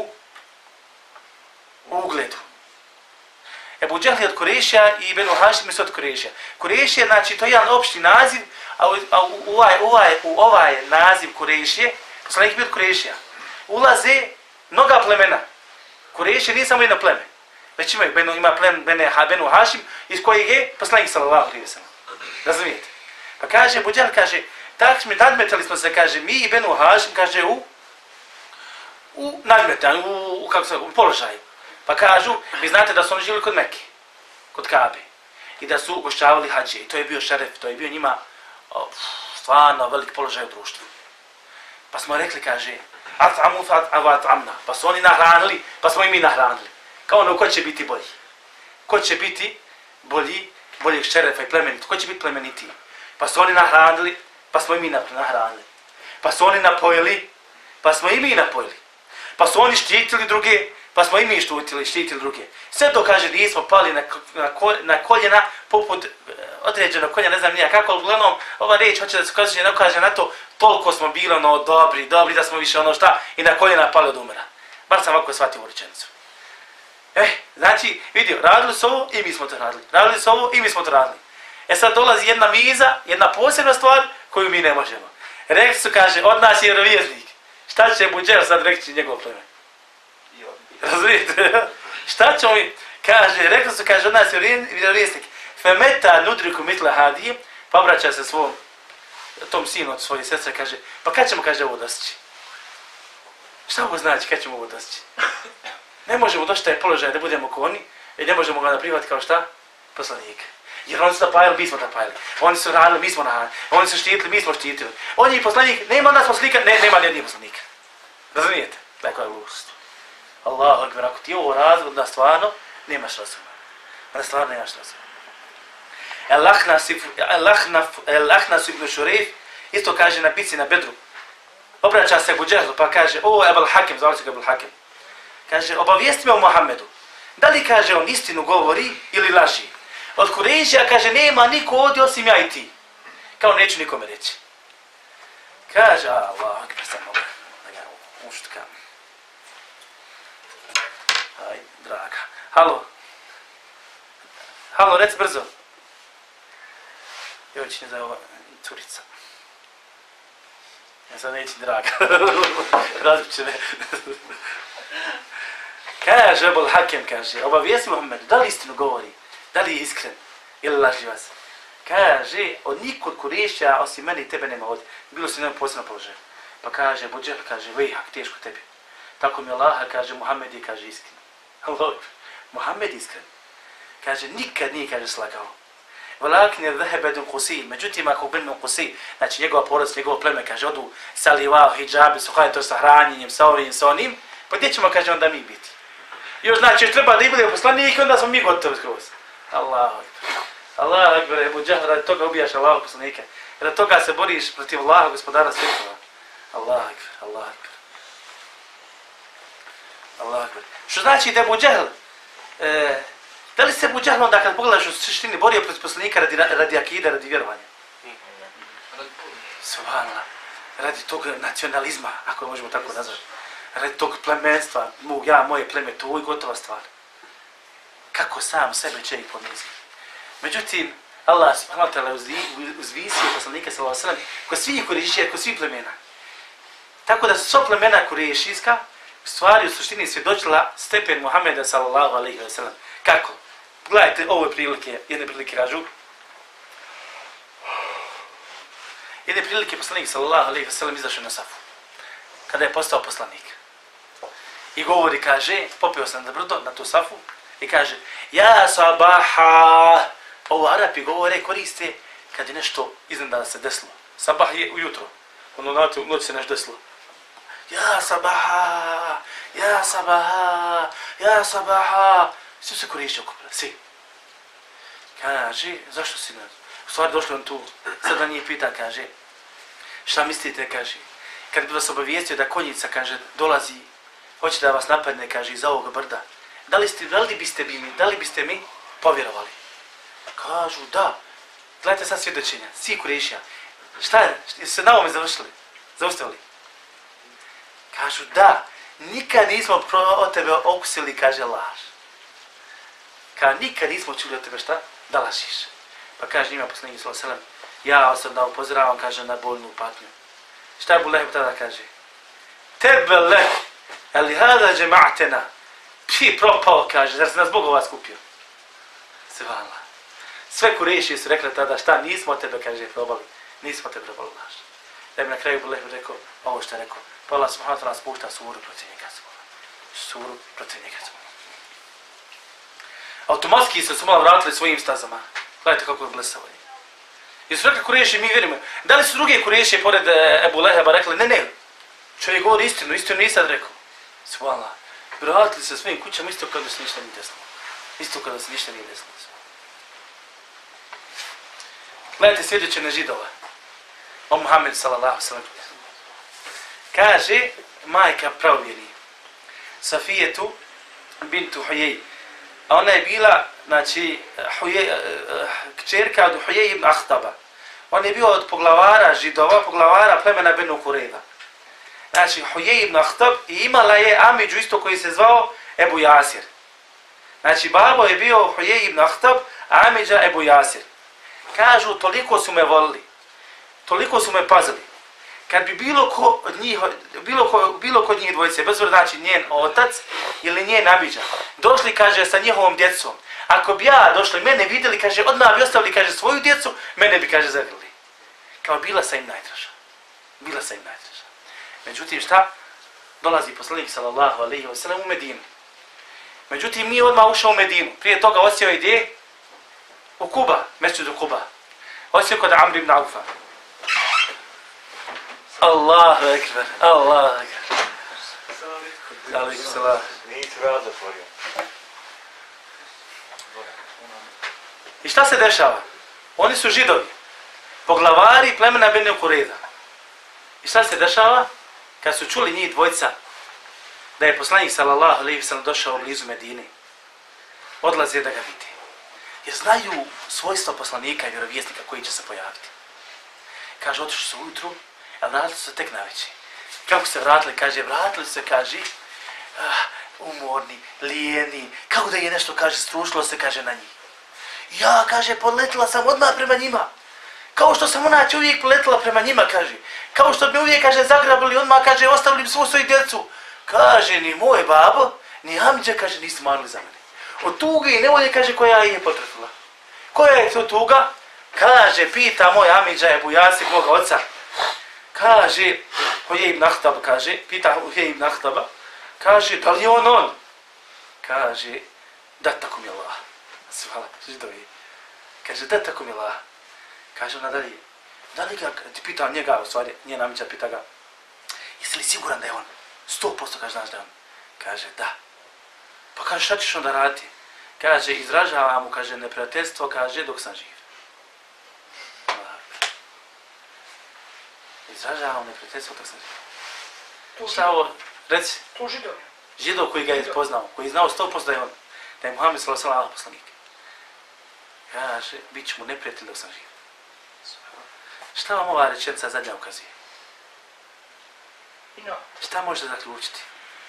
u ugledu. Ebu Džehl je od Kurešija i benu Hašim su od Kurešija. Kurešija, znači, to je jedan opšti naziv, a u ovaj naziv Kurešije, poslanik bio od Kurešija, ulaze mnoga plemena. Kurešije nije samo jedno pleme, već ima benu Hašim, iz kojeg je poslanik sallallahu alejhi ve sellem. Razumijete? Pa kaže, Ebu Džehl kaže, nadmetali smo se, kaže, mi i Benu Hašim, kaže, u nadmetanju, u položaju. Pa kažu, vi znate da su oni živjeli kod Mekke, kod Kabe, i da su ugošćavali hađe. I to je bio šeref, to je bio njima stvarno velik položaj u društvu. Pa smo rekli, kaže, at'amu at'amna, pa su oni nahranili, pa smo i mi nahranili. Kao ono, ko će biti bolji? Ko će biti boljeg šerefa i plemeniti? Ko će biti plemenitiji? Pa su oni nahranili, pa smo i mi nahranili. Pa su oni napojili, pa smo i mi napojili. Pa su oni štitili druge, pa smo i mi štitili druge. Sve to, kaže, nismo pali na koljena, poput određenog koljena, ne znam nija kako, ali uglavnom ova reč hoće da se kaže na to, toliko smo bili dobri da smo više i na koljena pali od umera. Bar sam ovako shvatio u rečenicu. Znači, vidio, radili su ovo i mi smo to radili. Radili su ovo i mi smo to radili. Sad dolazi jedna viza, jedna posebna stvar koju mi ne možemo. Rekli su, kaže, od nas je vjerovjesnik. Šta će Budžel sad reći njegov pleme? Razumijete? Šta ćemo mi? Kaže, rekli su, kaže, od nas je vjerovjesnik. Femeta nudriku mitla hadije, pa obraća se tom sinu od svoje sestre, kaže, pa kad ćemo, kaže, ovo dostići? Šta ovo znači, kad ćemo ovo dostići? Ne možemo doći taj položaj da budemo ko oni, i ne možemo ga naprivati kao šta? Poslanika. Jer oni su napajali, mi smo napajali. Oni su radili, mi smo radili. Oni su štitili, mi smo štitili. On je poslanik, nema nas poslanika, nema nijednih poslanika. Razumijete? Tako je glupost. Allahu akbar, ako ti je ovo razlog da stvarno nemaš razuma. Da stvarno nemaš razuma. El-Ahnas ibn Šurejf isto kaže na bici na Bedru. Obraća se Budžehlu pa kaže, o Ebul Hakim, zvali se ga Ebul Hakim. Kaže, obavijesti me o Muhammedu. Da li, kaže, on istinu govori ili laži? Od Kurejšija, kaže, nema niko ovdje osim ja i ti. Kao neću nikome reći. Kaže, Allah, akbar, samo da ga ušutkam. Aj, draga. Halo, reci brzo. Joj, će ne da ova curica. Ja sad neći draga. Razbit će me. Kaže, Ebul Hakim, kaže, obavijesti Muhammedu, da li istinu govori? Da li je iskren? Ili laži vas? Kaže, od nikod Kurešija, osim mene i tebe nema ovdje. Bilo se nema posebno položaj. Pa kaže, Budžel, kaže, vejhak, teško tebi. Tako mi Allaha, kaže, Muhammed je, kaže, iskren. Allah, Muhammed iskren. Kaže, nikad nije, kaže, slagao. Valakin je dhehebedun Qusay, međutim, ako Benu Qusay, znači njegova porodica, njegovo pleme, kaže, odu salivao, hijabi, suhaj, to sa hranjenjem, sa ovim, sa onim, pa gdje ćemo, kaže, onda mi biti? Još znači, treba da i bude poslanik i onda smo mi gotovi skroz. Allahu akbar. Allahu akbar, Ebu Džehl, radi toga ubijaš Allahu poslanika. Radi toga se boriš protiv Allaha, gospodara svjetova. Allahu akbar, Allahu akbar. Allahu akbar. Što znači da Ebu Džehl, da li se Ebu Džehl onda kad pogledaš u suštini borio protiv poslanika radi akide, radi vjerovanja? Subhanallah. Radi tog nacionalizma, ako možemo tako nazvati. Radi tog plemenstva, moje pleme, to je gotova stvar. Kako sam sebe čovjek ponizi. Međutim, Allah subhanahu wa ta'ala uzvisio poslanika sallallahu alejhi ve sellem kod svih Kurešija, kod svih plemena. Tako da su sva plemena Kurešijska stvari u suštini svjedočila stepen Muhameda sallallahu alejhi ve sellem. Kako? Gledajte ove prilike, jedne prilike kažu. Jedne prilike poslanik sallallahu alejhi ve sellem izašao na safu. Kada je postao poslanik. I govori, kaže, popeo sam da brdo na tu safu i kaže, ja sabaha, ovo Arapi govore, koriste kad je nešto iznenada se desilo. Sabah je ujutro, ono znate, u noći se nešto desilo. Ja sabaha, ja sabaha, ja sabaha, svi se korišće okupili, svi. Kaže, zašto si nas? U stvari došli on tu, sad nije pita, kaže, šta mislite, kaže, kad bi vas obavijestio da konjica, kaže, dolazi, hoće da vas napadne, kaže, iz ovog brda. Da li biste mi povjerovali? Kažu, da. Gledajte sad svjedočenja, svi Kurešija. Šta je? Se na ovome zaustavili? Kažu, da. Nikad nismo od tebe okusili, kaže, laž. Nikad nismo čuli od tebe šta? Da lažiš. Pa kaže njima poslanik sallallahu alejhi ve sellem, ja osobno upozoravam, kaže, na bolnu patnju. Šta je Ebu Leheb tada kaže? Tebe leh, ali hada džema'tena. Pi propao, kaže, zar se nas Bog ova skupio? Subhanallah. Sve Kurešije su rekli tada, šta, nismo tebe, kaže, probali. Nismo tebe probali laž. da bi na kraju Buleh rekao ovo što je rekao. Pa Allah subhanahu wa ta'ala spušta suru protiv njega. Suru protiv njega. Automatski se su malo vratili svojim stazama. Gledajte kako je blesavo. I su rekli Kureši, mi vjerujemo. Da li su druge Kureši pored Ebu Leheba rekli, ne. Čovjek govori istinu nije sad rekao. Subhanallah. Vratili se svojim kućama isto kada se ništa nije desilo. Isto kada se ništa nije desilo. Gledajte svjedočenje Židova. O Muhammed sallallahu sallam. Kaže majka pravvjeri. Safijetu bintu Hujej. A ona je bila, znači, kćerka od Hujej ibn Ahtaba. On je bio od poglavara Židova, poglavara plemena Benu Kurejda. Znači, Hujej ibn Ahtab i imala je amidžu isto koji se zvao Ebu Jasir. Znači, babo je bio Hujej ibn Ahtab, a amidža Ebu Jasir. Kažu, toliko su me volili, toliko su me pazili. Kad bi bilo kod njih dvojice, bez obzira znači njen otac ili njen amidža, došli, kaže, sa njihovom djecom. Ako bi ja došli, mene vidjeli, kaže, odmah bi ostavili, kaže, svoju djecu, mene bi, kaže, zagrli. Kao bila sam im najdraža. Bila sam im najdraža. Međutim, šta? Dolazi poslanik sallallahu alejhi ve sellem u Medinu. Međutim, nije odmah ušao u Medinu. Prije toga osjeo gdje? U Kuba, mesdžidu Kuba. Osjeo kod Amr ibn Aufa. Allahu ekber, Allahu ekber. Alejkum selam. Nisi vrata zatvorio. I šta se dešava? Oni su Židovi, poglavari plemena Benu Kurejda. I šta se dešava? Kad su čuli njih dvojca da je poslanik sallallahu alejhi ve sellem došao blizu Medine, odlaze da ga vide. Jer znaju svojstva poslanika i vjerovjesnika koji će se pojaviti. Kaže, otišli su ujutru, a vratili su se tek navečer. Kako se vratili? Kaže, vratili su se, kaže, umorni, lijeni, kako da je nešto, kaže, strušilo se, kaže, na njih. Ja, kaže, poletila sam odmah prema njima. Kao što sam onače uvijek poletila prema njima, kaže. Kao što bi uvijek, kaže, zagrabili odmah, kaže, ostavili bi svoju djecu. Kaže, ni moj babo, ni amidža, kaže, nisu marili za mene. Od tuge i nevolje, kaže, koja ih je potrefila. Koja je to tuga? Kaže, pita moj amidža Ebu Jasir, moga oca. Kaže, Hujej ibn Ahtab, kaže, pita Hujej ibn Ahtaba, kaže, da li je on? Kaže, da tako mi je Allah. Svala, Židovi. Kaže, da tako mi je Allah. Kaže ona dalje, da li ga, ti pita njega, u stvari, njena amidža pita ga, jesi li siguran da je on? 100% kaže, znaš da je on. Kaže, da. Pa kaže, šta ćeš onda raditi? Kaže, izražava mu, kaže, neprijateljstvo, kaže, dok sam živ. Izražava mu neprijateljstvo dok sam živ. Šta ovo, reci? To Židov. Židov koji ga je poznao, koji je znao 100% da je on, da je Muhammed sallallahu alejhi ve sellem poslanik. Kaže, bit ću mu neprijatelj dok sam živ. Šta vam ova rečenica zadnja ukazuje? Šta možete zaključiti?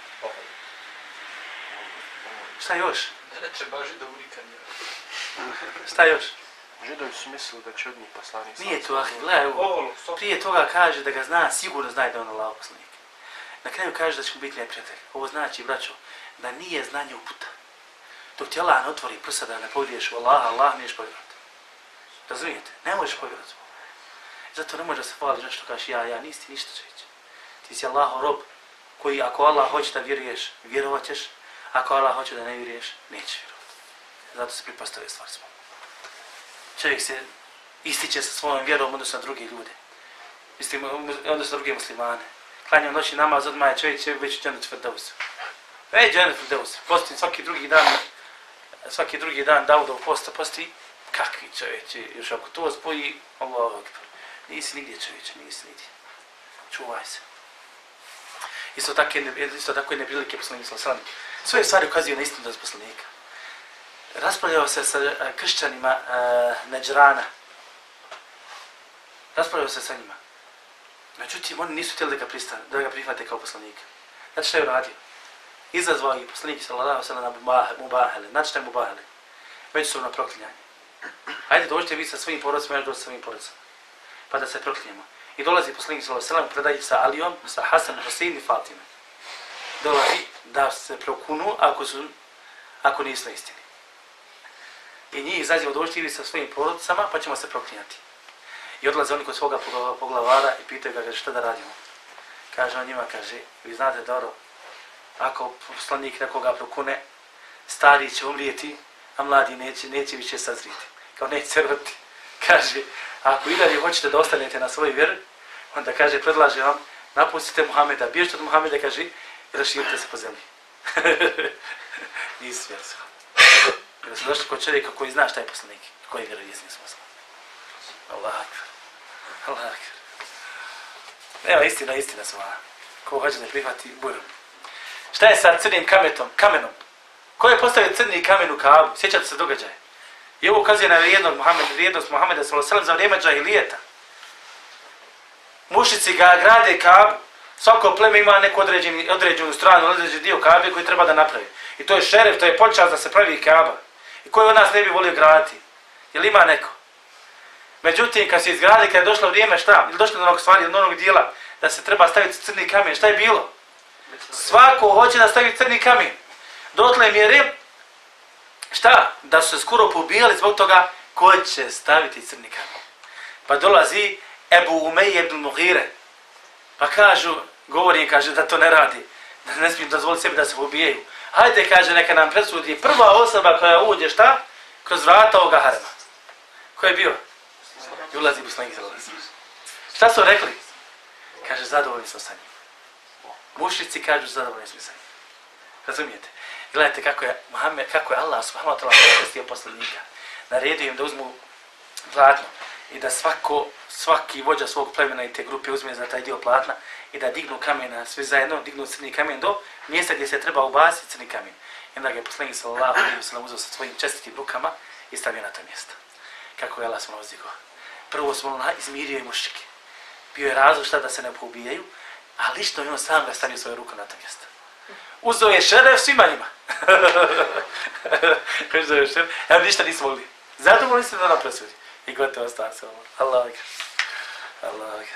Šta još? Da ne treba Židovu nikad nije. Šta još? Židovi su mislili da će od njih poslanik. Nije to, gledaj, prije toga kaže da ga zna, sigurno zna da je on Allahov poslanik. Na kraju kaže da će mu biti neprijatelj. Ovo znači, braćo, da nije znanje uputa. Dok ti Allah ne otvori prsa da ne povjeruješ u Allaha, Allah niješ povjerovati. Razumijete? Ne možeš povjerovati. Zato ne može da se hvališ nešto, kažeš ja, nisi ti ništa čovječe. Ti si Allahov rob koji ako Allah hoće da vjeruješ, vjerovat ćeš. Ako Allah hoće da ne vjeruješ, nećeš vjerovati. Zato se pripastave stvari smo. Čovjek se ističe sa svojom vjerom odnosno na druge ljude. Odnosno na druge muslimane. Klanjao noći namaz, odmah je čovjek će već u džennet Firdevsu. Već džennet Firdevsu. Posti svaki drugi dan Davudov posta, posti kakvi čovječe. Još ako to spoji, Allahu ekber. Nisi nigdje čovječe, nisi nigdje. Čuvaj se. Isto tako je neprilike poslanika sallallahu alejhi ve sellem. Sve stvari ukazuju na istinu poslanika. Raspravljao se sa kršćanima Nedžrana. Raspravljao se sa njima. Međutim, oni nisu htjeli da ga prihvate kao poslanika. Znači šta je uradio? Izazvao ih poslanik sallallahu alejhi ve sellem na mubahele. Znači šta je mubahele? Međusobno proklinjanje. Ajde dođite vi sa svojim porodicama, ja dođite sa svojim porodicama. Pa da se proklinjemo. I dolazi poslanik sallallahu alejhi ve sellem predaji sa Alijom, sa Hasanom, Husein i Fatime. Dolazi da se prokunu ako nisu na istini. I njih izađemo dođite vi sa svojim porodicama, pa ćemo se proklinjati. I odlaze oni kod svoga poglavara i pitaju ga, kaže, šta da radimo? Kaže on njima, kaže, vi znate dobro, ako poslanik nekoga prokune, stari će umrijeti, a mladi neće više sazriti. Kao neće se roditi. Kaže, ako i dalje hoćete da ostanete na svojoj vjeri, onda kaže, predlaže vam, napustite Muhameda, bježite od Muhameda, kaže, i raširite se po zemlji. Nisu vjeri. Kada su došli kod čovjeka koji zna šta je poslanik, koji je vjerovjesnik smo. Allah akbar. Allah akbar. Evo, istina su ona. Ko hoće da prihvati, burom. Šta je sa crnim kamenom? Ko je postavio crni kamen u Kaabu? Sjećate se događaja? I ovo ukazuje na vrijednost Muhameda s.a.v. za vrijeme džahilijeta. Mušici ga grade Kaabu. Svako pleme ima neku određenu stranu, određeni dio Kaabe koji treba da napravi. I to je šeref, to je počast da se pravi Kaaba. I koji od nas ne bi volio graditi? Jel ima neko? Međutim, kad se izgradi, kad je došlo vrijeme šta? Ili došlo do onog stvari, do onog dijela, da se treba staviti crni kamen, šta je bilo? Svako hoće da stavi crni kamen. Dotle mjere, šta? Da su se skoro pobijali zbog toga ko će staviti crni kamen. Pa dolazi Ebu Umeje ibn Mughire. Pa kaže da to ne radi. Da ne smiju dozvoliti sebi da se pobijaju. Hajde, kaže, neka nam presudi prva osoba koja uđe šta? Kroz vrata ovoga harema. Ko je bio? I ulazi poslanik sallallahu alejhi ve sellem. Šta su rekli? Kaže, zadovoljni smo sa njim. Mušrici kažu, zadovoljni smo sa njim. Razumijete? Gledajte kako je Allah subhanahu wa ta'ala prestio poslanika. Naredio im da uzmu platno i da svaki vođa svog plemena i te grupe uzme za taj dio platna i da dignu kamena, svi zajedno dignu crni kamen do mjesta gdje se treba ubaciti crni kamen. I onda ga je poslanik sallallahu alejhi ve sellem uzeo sa svojim čestitim rukama i stavio na to mjesto. Kako je Allah subhanahu wa ta'ala. Prvo smo izmirio i mušrike. Bio je razlog šta da se ne poubijaju, a lično on sam ga stavio svoju ruku na to mjesto. Uzeo je šeref svima njima. Uzeo je šeref, evo ništa nisu mogli. Zadovoljni ste da nam presudi. I gotovo ostane se ovo. Allah akbar. Allah akbar.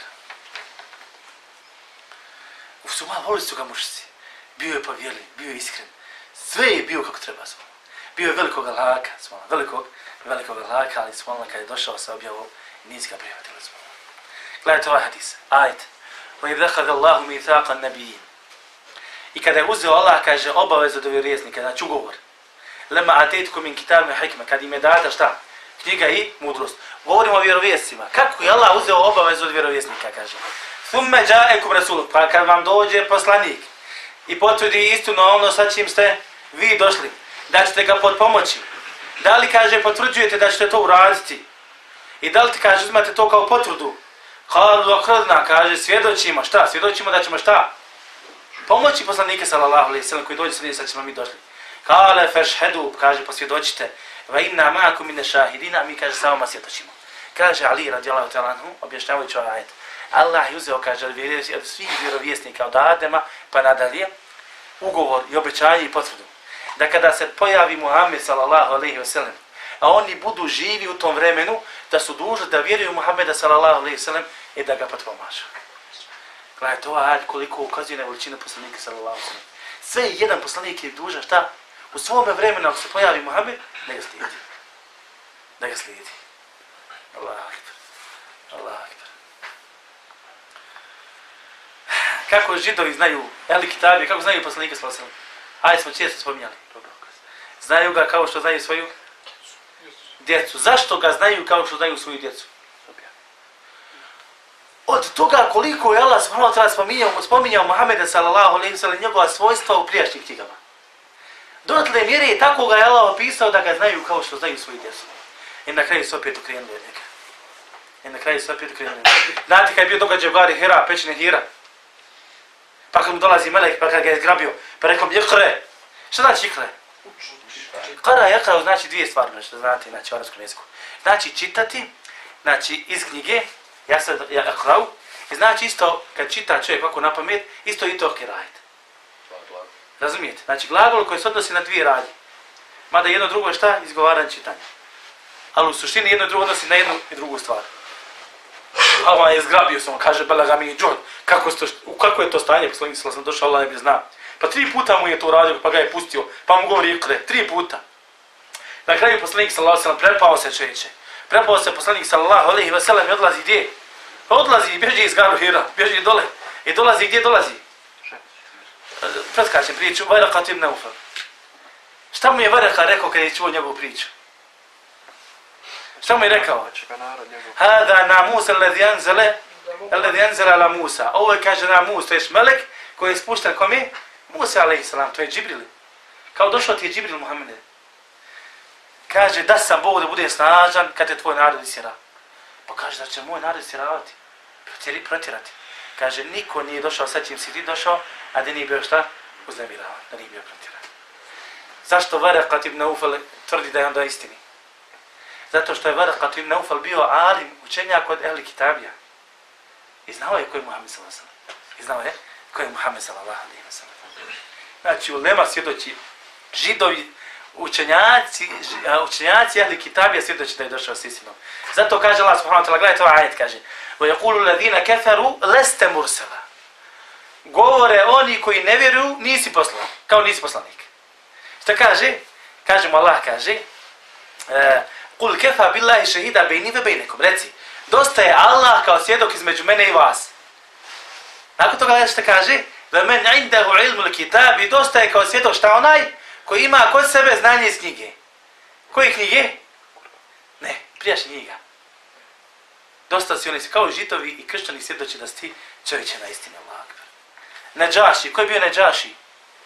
Volili su ga mušci. Bio je povjerljiv, bio je iskren. Sve je bio kako treba zvona. Bio je velikog Allaha, velikog Allaha, ali zvona kad je došao sa objavom, nisu ga prihvatili zvona. Gledajte ovaj hadis, ajet. وَإِذْ أَخَذَ اللَّهُ مِيثَاقَ النَّبِيِّينَ. I kada je uzeo Allah, kaže, obavezu do vjerovjesnika, znači ugovor. Lema atejtku min kitab min hikme, kad im je data šta? Knjiga i mudrost. Govorimo o vjerovjesnicima. Kako je Allah uzeo obavezu od vjerovjesnika, kaže. Thumme ja'ekum rasul, pa kad vam dođe poslanik i potvrdi istinu ono sa čim ste vi došli, da ćete ga potpomoći. Da li, kaže, potvrđujete da ćete to uraditi? I da li ti, kaže, uzmate to kao potvrdu? Kalu akradna, kaže, svjedočimo, šta? Svjedočimo da ćemo šta? Pomoći poslanike sallallahu alejhi ve sellem koji dođe sa njim, sad ćemo mi došli. Kale fešhedu, kaže, posvjedočite. Va inna ma'akum min ash-shahidina, mi, kaže, sa vama svjedočimo. Kaže Ali radijallahu ta'ala anhu, objašnjavajući ovaj ajet. Allah je uzeo, kaže, od svih vjerovjesnika, od Adema pa nadalje, ugovor i obećanje i potvrdu. Da kada se pojavi Muhammed sallallahu alejhi ve sellem, a oni budu živi u tom vremenu, da su dužni da vjeruju Muhammeda sallallahu alejhi ve sellem i da ga potpomažu. Gledajte, ovaj ajet koliko ukazuje na veličinu poslanika sallallahu alejhi ve sellem. Sve jedan poslanik je dužan šta? U svome vremenu, ako se pojavi Muhammed, da ga slijedi. Da ga slijedi. Allah akbar. Allah akbar. Kako židovi znaju, eli kitabi, kako znaju poslanika sallallahu alejhi ve sellem? Ajde smo često spominjali. Znaju ga kao što znaju svoju djecu. Zašto ga znaju kao što znaju svoju djecu? Od toga koliko je Allah subhanahu wa ta'ala spominjao Muhammeda sallallahu alejhi ve sellem njegova svojstva u prijašnjim knjigama. Dotle mjere tako ga je Allah opisao da ga znaju kao što znaju svoju djecu. I na kraju se opet okrenuli od njega. Znate kad je bio događaj u gari Hira, pećine Hira? Pa kad mu dolazi melek, pa kad ga je zgrabio, pa rekao mi ikre. Šta znači ikre? Kara jakra znači dvije stvari, što znate, znači u arapskom jeziku. Znači čitati, znači iz knjige, ja akrau, i znači isto kad čita čovjek ovako na pamet, isto i to kirajt. Razumijete? Znači glagol koji se odnosi na dvije radnje. Mada jedno drugo je šta? Izgovaranje čitanja. Ali u suštini jedno drugo odnosi na jednu i drugu stvar. Allah je zgrabio se, on kaže belaga mi džod. Kako je to stanje? Poslanik sallallahu alejhi ve sellem došao, Allah ne bi zna. Pa 3 puta mu je to uradio, pa ga je pustio, pa mu govori ikre, 3 puta. Na kraju poslanik sallallahu alejhi ve sellem prepao se čeče. Prepao se poslanik sallallahu alejhi ve sellem i odlazi gdje? Odlazi i bježi iz Garu Hira, bježi dole. I dolazi gdje dolazi? Preskačem priču, Varaqat ibn Naufal. Šta mu je Varaqa rekao kad je čuo njegovu priču? Šta mu je rekao? Hada namus alladhi anzala ala Musa. Ovo je, kaže, namus, to je melek koji je spušten kome? Musa alejhi salam, to je Džibril. Kao došao ti je Džibril Muhammede. Kaže, da sam Bog da bude snažan kad te tvoj narod isjera. Pa kaže da će moj narod isjeravati, protjerati. Kaže, niko nije došao sa čim si ti došao, a da nije bio šta? Uznemiravan, da nije bio protjeran. Zašto Varaqat ibn Naufal tvrdi da je onda istini? Zato što je Varaqat ibn Naufal bio alim, učenjak od ehli kitabija. I znao je ko je Muhammed sallallahu alejhi ve sellem. I znao je ko je Muhammed sallallahu alejhi ve sellem. Znači, ulema svjedoči, židovi, učenjaci ehli kitabija svjedoči da je došao s istinom. Zato kaže Allah subhanahu wa ta'ala, gledajte ovaj ajet, kaže: وَيَقُولُ الَّذِينَ كَفَرُوا لَسْتَ مُرْسَلًا. Govore oni koji ne vjeruju, nisi poslan, kao nisi poslanik. Šta kaže? Kaže mu Allah, kaže: قُلْ كَفَى بِاللَّهِ شَهِيدًا بَيْنِي وَبَيْنَكُمْ. Reci, dosta je Allah kao svjedok između mene i vas. Nakon toga gledajte šta kaže: وَمَنْ عِنْدَهُ عِلْمُ الْكِتَابِ. Dosta je kao svjedok šta onaj koji ima kod sebe znanje iz knjige. Koje knjige? Ne, prijašnje knjiga. Dosta si oni kao žitovi i kršćani svjedoči da si ti čovječe na istini, Allah akbar. Nedžaši, ko je bio Nedžaši?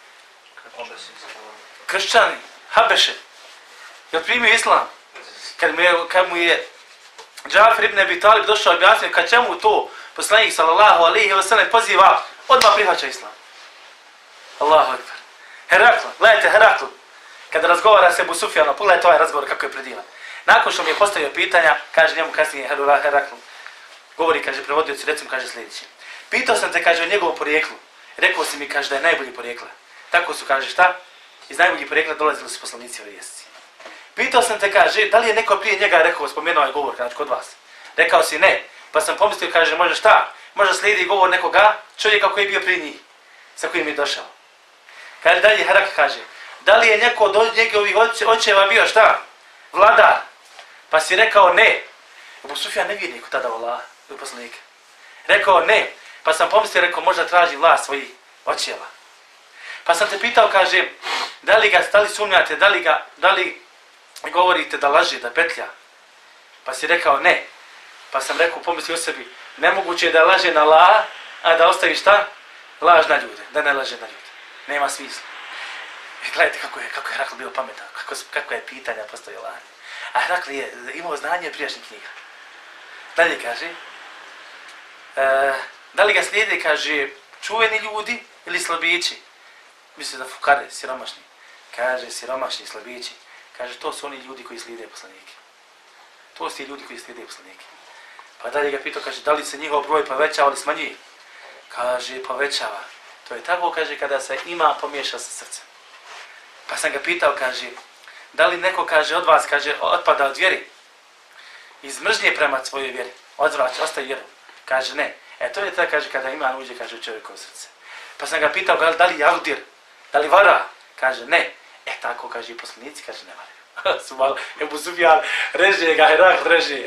Kršćani, Habeše. Je primio islam? Kad mu je Džafer ibn Abi Talib došao objasnio kad čemu to poslanik sallallahu alejhi ve sellem poziva, odmah prihvaća islam. Allahu akbar. Herakl, gledajte Herakl. Kada razgovara se Ebu Sufjanom, pogledajte ovaj razgovor kako je predivan. Nakon što mi je postavio pitanja, kaže njemu kasnije Herakl, govori, kaže, prevodioci, recimo, kaže sljedeće. Pitao sam te, kaže, o njegovom porijeklu. Rekao si mi, kaže, da je najbolji porijekla. Tako su, kaže, šta? Iz najboljih porijekla dolazili su poslanici ove vijesti. Pitao sam te, kaže, da li je neko prije njega rekao, spomenuo ovaj govor, znači, kod vas? Rekao si ne. Pa sam pomislio, kaže, može šta? Možda slijedi govor nekoga čovjeka koji je bio prije njih, sa kojim je došao. Kaže, dalje Herakl kaže, da li je neko od njegovih očeva bio šta? Vladar. Pa si rekao ne. Ebu Sufjan nevjernik tada Allaha, poslanika. Rekao ne. Pa sam pomislio, rekao, možda traži vlast svojih očeva. Pa sam te pitao, kaže, da li sumnjate, da li govorite da laže, da petlja? Pa si rekao ne. Pa sam rekao, pomislio o sebi, nemoguće je da laže na Allaha, a da ostavi šta? Laž na ljude, da ne laže na ljude. Nema smisla. Gledajte kako je Herakl bio pametan, kako je pitanja postavila. A Herakl je imao znanje prijašnjih knjiga. Dalje kaže, da li ga slijede, kaže, čuveni ljudi ili slabići? Misli da fukare, siromašni. Kaže, siromašni, slabići. Kaže, to su oni ljudi koji slijede poslanike. To su ti ljudi koji slijede poslanike. Pa dalje ga pitao, kaže, da li se njihov broj povećava ili smanjuje? Kaže, povećava. To je tako, kaže, kada se ima pomiješa sa srcem. Pa sam ga pitao, kaže, da li neko, kaže, od vas, kaže, otpada od vjeri? Iz mržnje prema svojoj vjeri. Odzvraća, ostaje vjeru. Kaže, ne. To je tako, kaže, kada iman uđe, kaže, u čovjekovo srce. Pa sam ga pitao, da li javdir? Da li vara? Kaže, ne. Tako, kaže, i poslanici, kaže, ne varaju. Subal, Ebu Sufjan, reže ga, Herakl, reže.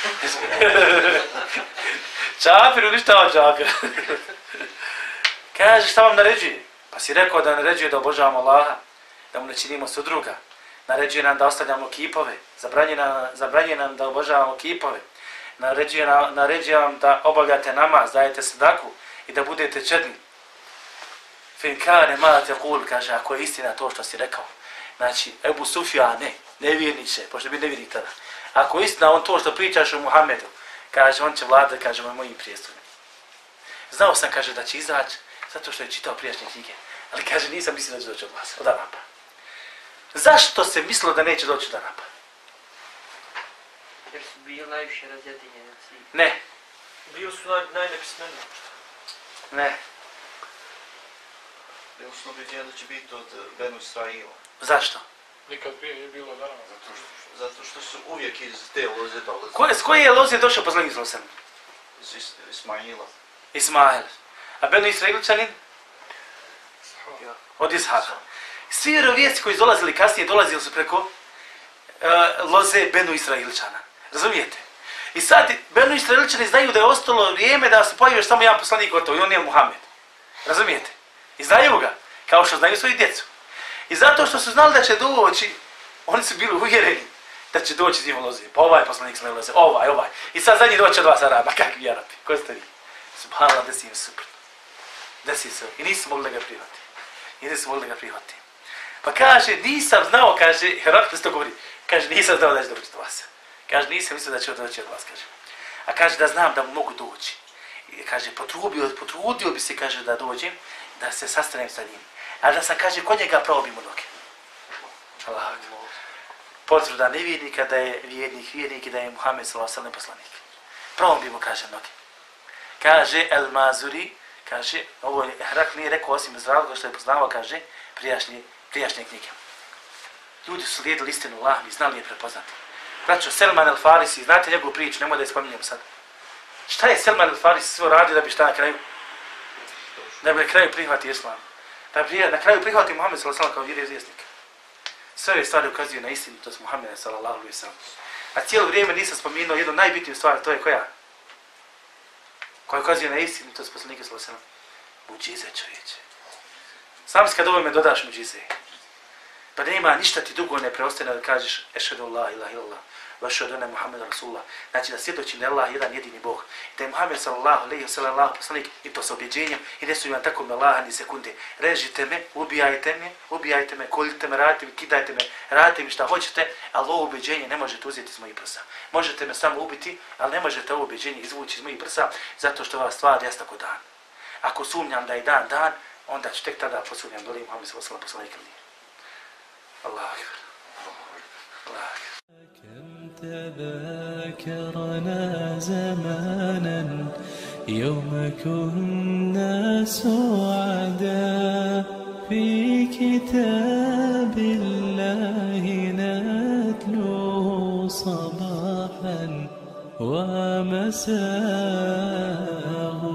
Džafir, uništava Džafir. Kaže, šta vam naređuje? Pa si rekao da naređuje da obožavamo Allaha, da mu ne činimo sudruga. Naređuje nam da ostavljamo kipove. Zabranjuje nam da obožavamo kipove. Naređuje nam da obavljate namaz, dajete sadaku i da budete čedni. Fin kane ma taqul, kaže, ako je istina to što si rekao. Znači, Ebu Sufjan, nevjerniče, pošto bi nevjernik tada. Ako je istina on to što pričaš o Muhammedu, kaže, on će vladati, kaže, mojim prijestoljem. Znao sam, kaže, da će izaći, zato što je čitao prijašnje knjige. Ali, kaže, nisam mislio da će doći od vas, od Arapa. Zašto se mislilo da neće doći od Arapa? Jer su bili najviše razjedinjeni. Ne. Bili su najnepismeniji. Ne. Bili su objeđeni da će biti od Benu Israila. Zašto? Nikad prije nije bilo dana. Zato što su uvijek iz te loze dolaze. S koje je loze došao poslanik sallallahu alejhi ve sellem? Iz Ismaila. Ismail. A Benu Israilčanin? Od Ishaka. Svi vjerovjesci koji dolazili kasnije, dolazili su preko loze Benu Israilčana. Razumijete? I sad Benu Israeličani znaju da je ostalo vrijeme da se pojavi još samo jedan poslanik gotovo i on je Muhammed. Razumijete? I znaju ga, kao što znaju svoju djecu. I zato što su znali da će doći, oni su bili uvjereni da će doći iz njihov loze. Pa ovaj poslanik smo loze, ovaj. I sad za njih doći od vas Araba, kakvi Arabi, ko ste vi? Subhanallah, desi im suprotno. Desi se. I nisu mogli da ga prihvati. Pa kaže, nisam znao, kaže, Herakles to govori, kaže, nisam znao da će doći do vas. Kaže, nisam mislio da će doći od vas, kaže. A kaže, da znam da mogu doći. I kaže, potrudio bi se, kaže, da dođem, da se sastanem sa njim. A da sam, kaže, kod njega probimo noge. Allah. Potvrda nevjernika da je vjernik i da je Muhammed s.a.v. poslanik. Probimo, kaže, noge. Kaže, El Mazuri, kaže, ovo je Herakl nije rekao osim iz razloga što je poznavao, kaže, prijašnje knjige. Ljudi su slijedili istinu Allah i znali je prepoznati. Braćo, Selman el Farisi, znate njegovu priču, nemoj da je spominjem sad. Šta je Selman el Farisi sve radio da bi šta na kraju? Da bi na kraju prihvatio islam. Da bi na kraju prihvatio Muhammed s.a.v. kao vjerovjesnik. Sve ove stvari ukazuju na istinitost Muhammeda s.a.v. A cijelo vrijeme nisam spomenuo jednu najbitniju stvar, to je koja? Koja ukazuje na istinitost poslanika s.a.v. Muđize, čovječe. Sam si kad ovome dodaš muđize, pa nema ništa ti dugo ne preostane da kažeš ešhedu la ilaha illallah wa ešhedu enne Muhammeda Rasulullah. Znači da svjedočim da je Allah jedan jedini Bog. Da je Muhammed sallallahu alejhi ve sellem poslanik i to sa objeđenjem i ne su imam tako me Allaha ni sekunde. Režite me, ubijajte me, koljite me, radite mi šta hoćete, ali ovo objeđenje ne možete uzeti iz mojih prsa. Možete me samo ubiti, ali ne možete ovo objeđenje izvući iz mojih prsa zato što ova stvar jest tako dan. Ako sumnjam da je dan, onda ću tek tada posumnjam da li Muhammed sallallahu alejhi ve sellem poslanik ili nije. الله أكبر الله أكبر كم تذاكرنا زمانا يوم كنا سعدا في كتاب الله نتلو صباحا ومساء